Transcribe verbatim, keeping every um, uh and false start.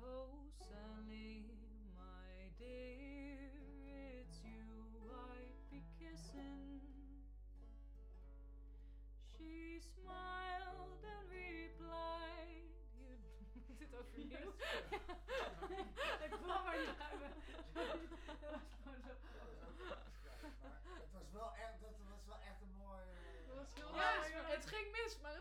Oh, Sally, my dear, it's you I'd be kissing. She smiled and replied. Hier dit overnieuw. Ik kwam maar niet uit. Dat was gewoon zo. Maar het was wel echt, dat was wel echt een mooi. Dat was heel Ja, mooi. het ging mis, maar